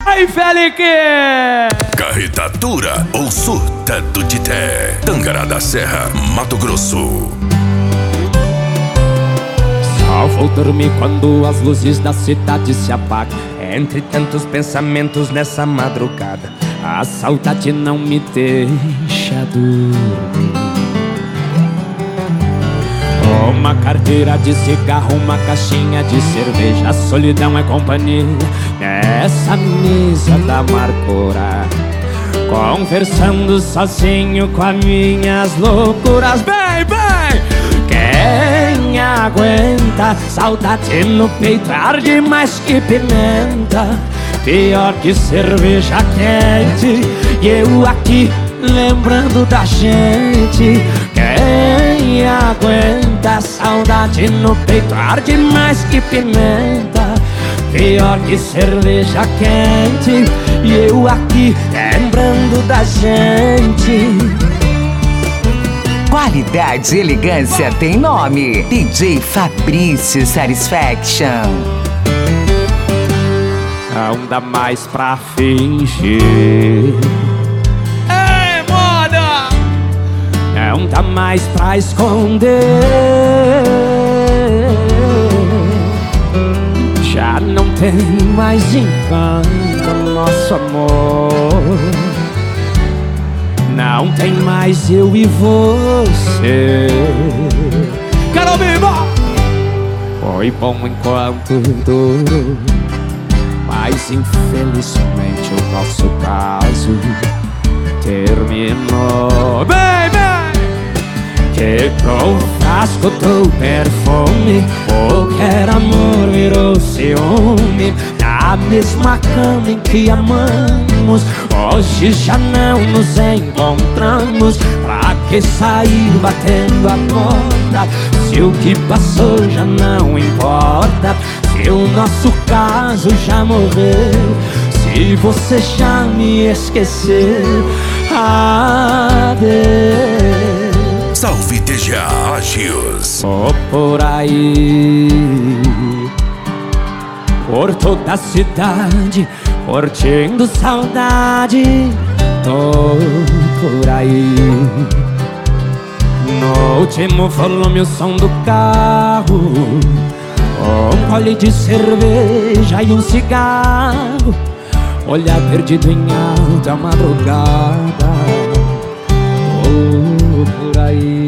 Aí, Felique! Carregadora ou surta do Tité, Tangará da Serra, Mato Grosso. Só vou dormir quando as luzes da cidade se apagam. Entre tantos pensamentos nessa madrugada, a saudade não me deixa dormir. Uma carteira de cigarro, uma caixinha de cerveja, a solidão é companhia nessa mesa da amargura. Conversando sozinho com as minhas loucuras. Bem, bem, quem aguenta? Saudade no peito arde mais que pimenta, pior que cerveja quente. E eu aqui lembrando da gente. Quem aguenta? Saudade no peito arde mais que pimenta, pior que cerveja quente. E eu aqui lembrando da gente. Qualidade e elegância tem nome. DJ Fabrício Satisfaction. Não dá mais pra fingir. Ei, moda! Não dá mais pra esconder. Já não tem mais encanto nosso amor. Não tem mais eu e você. Quero viva! Foi bom enquanto durou, mas infelizmente o nosso caso terminou. Baby! Quebrou o frasco do perfume, o que era amor virou ciúme. Na mesma cama em que amamos, hoje já não nos encontramos. Pra que sair batendo a porta, se o que passou já não importa? Se o nosso caso já morreu, se você já me esqueceu. Adeus. Salve TGA Agios. Tô por aí, por toda a cidade, curtindo saudade. Tô por aí, no último volume o som do carro, um gole de cerveja e um cigarro, olhar perdido em alta madrugada. Tô por aí,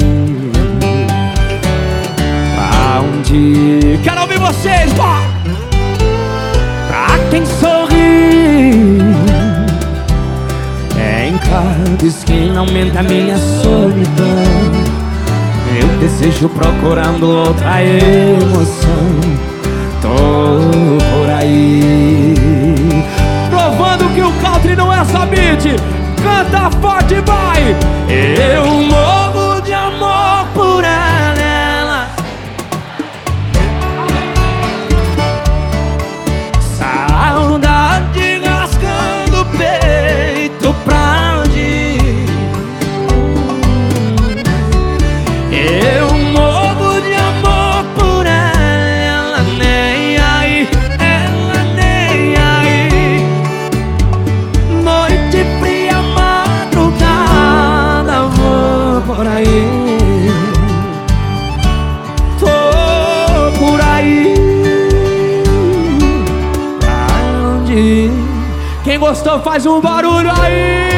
aonde quero ouvir vocês, pô! Pra quem sorri, em cada esquina aumenta minha solidão. Meu desejo procurando outra emoção. Tô por aí, provando que o country não é só beat. Canta forte, vai! Eu morro de amor por ela. Saudade rasgando o peito pra onde ir. Eu morro de amor por ela, nem aí, ela nem aí. Noite fria, madrugada, vou por aí. Tô por aí. Pra onde ir? Quem gostou faz um barulho aí.